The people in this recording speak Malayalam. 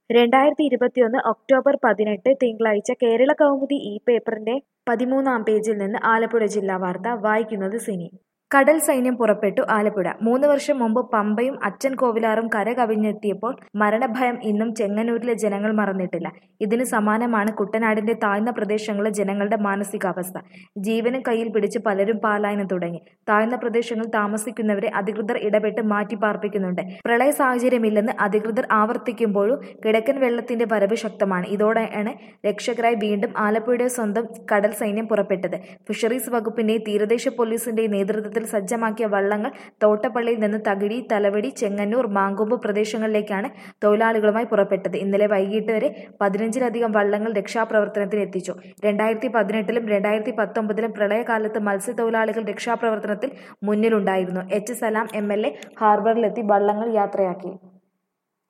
2021 ഒക്ടോബർ 18 തിങ്കളാഴ്ച കേരള കൗമുദി ഈ പേപ്പറിന്റെ 13-ാം പേജിൽ നിന്ന് ആലപ്പുഴ ജില്ലാ വാർത്ത വായിക്കുന്നത് സിനി. കടൽ സൈന്യം പുറപ്പെട്ടു ആലപ്പുഴ 3 വർഷം മുമ്പ് പമ്പയും അച്ചൻ കോവിലാറും കര കവിഞ്ഞെത്തിയപ്പോൾ മരണഭയം ഇന്നും ചെങ്ങന്നൂരിലെ ജനങ്ങൾ മറന്നിട്ടില്ല. ഇതിന് സമാനമാണ് കുട്ടനാടിന്റെ താഴ്ന്ന പ്രദേശങ്ങളിലെ ജനങ്ങളുടെ മാനസികാവസ്ഥ. ജീവനും കയ്യിൽ പിടിച്ച് പലരും പലായനം തുടങ്ങി. താഴ്ന്ന പ്രദേശങ്ങളിൽ താമസിക്കുന്നവരെ അധികൃതർ ഇടപെട്ട് മാറ്റിപ്പാർപ്പിക്കുന്നുണ്ട്. പ്രളയ സാഹചര്യമില്ലെന്ന് അധികൃതർ ആവർത്തിക്കുമ്പോഴും കിഴക്കൻ വെള്ളത്തിന്റെ വരവ് ശക്തമാണ്. ഇതോടെയാണ് രക്ഷകരായി വീണ്ടും ആലപ്പുഴയുടെ സ്വന്തം കടൽ സൈന്യം പുറപ്പെട്ടത്. ഫിഷറീസ് വകുപ്പിന്റെയും തീരദേശ പോലീസിന്റെയും നേതൃത്വത്തിൽ സജ്ജമാക്കിയ വള്ളങ്ങൾ തോട്ടപ്പള്ളിയിൽ നിന്ന് തകിടി, തലവടി, ചെങ്ങന്നൂർ, മാങ്കൊമ്പ് പ്രദേശങ്ങളിലേക്കാണ് തൊഴിലാളികളുമായി പുറപ്പെട്ടത്. ഇന്നലെ വൈകിട്ട് വരെ 15-ലധികം വള്ളങ്ങൾ രക്ഷാപ്രവർത്തനത്തിന് എത്തിച്ചു. 2018-ലും 2019-ലും പ്രളയകാലത്ത് മത്സ്യത്തൊഴിലാളികൾ രക്ഷാപ്രവർത്തനത്തിൽ മുന്നിലുണ്ടായിരുന്നു. എച്ച്. സലാം MLA ഹാർബറിലെത്തി വള്ളങ്ങൾ യാത്രയാക്കി.